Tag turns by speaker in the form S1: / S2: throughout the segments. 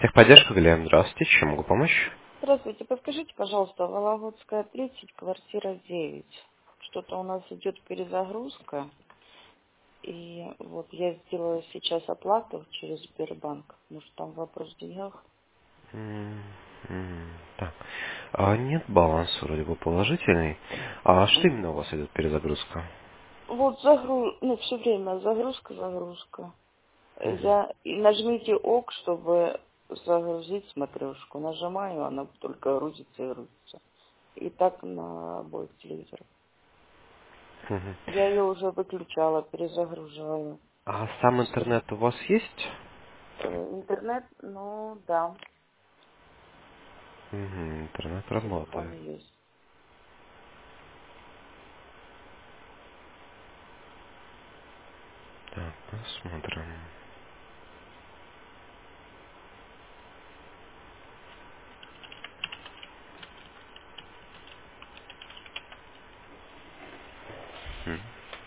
S1: Техподдержка, Глеб, здравствуйте, чем могу помочь?
S2: Здравствуйте, подскажите, пожалуйста, Вологодская, 30, квартира 9. Что-то у нас идет перезагрузка, и вот я сделала сейчас оплату через Сбербанк. Может, там вопрос в деньгах?
S1: Так. Нет баланса, вроде бы положительный. А что
S2: Мгм.
S1: именно у вас идет перезагрузка?
S2: Вот ну, все время загрузка.
S1: Мгм.
S2: И нажмите ОК, чтобы загрузить смотрешку. Нажимаю, она только грузится и грузится. И так на обоих телевизорах.
S1: Мгм.
S2: Я ее уже выключала, перезагружаю.
S1: А сам интернет у вас есть?
S2: Интернет, ну да,
S1: Интернет
S2: телефон
S1: работает.
S2: есть.
S1: Так, посмотрим. Мгм.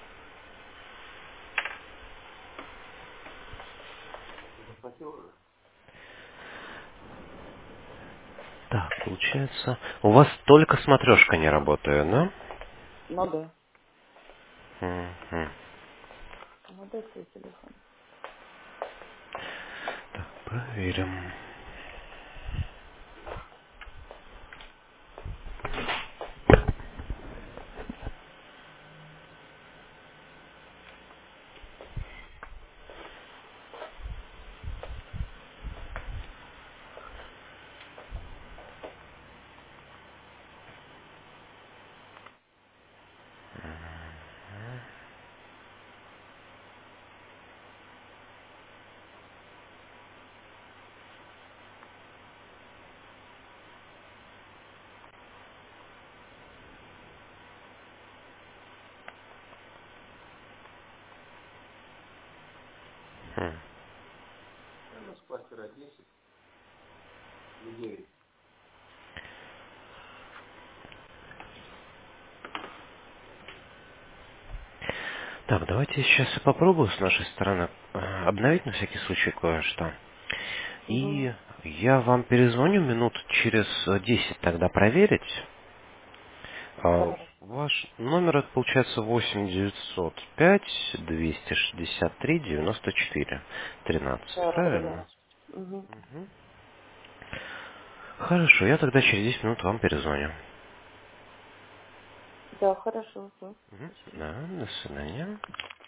S1: Так, получается, у вас только смотрешка не работает, да?
S2: Ну да.
S1: Мгм.
S2: Ну да, свой телефон.
S1: Проверим. Хм. Так, давайте сейчас я попробую с нашей стороны обновить на всякий случай кое-что.
S2: Угу.
S1: И я вам перезвоню минут через 10 тогда проверить.
S2: Хорошо.
S1: Ваш номер это получается 8 905 263 94 13.
S2: Да,
S1: Правильно?
S2: правильно. Угу.
S1: Хорошо, я тогда через 10 минут вам перезвоню.
S2: Да, хорошо. Спасибо.
S1: Да, до свидания.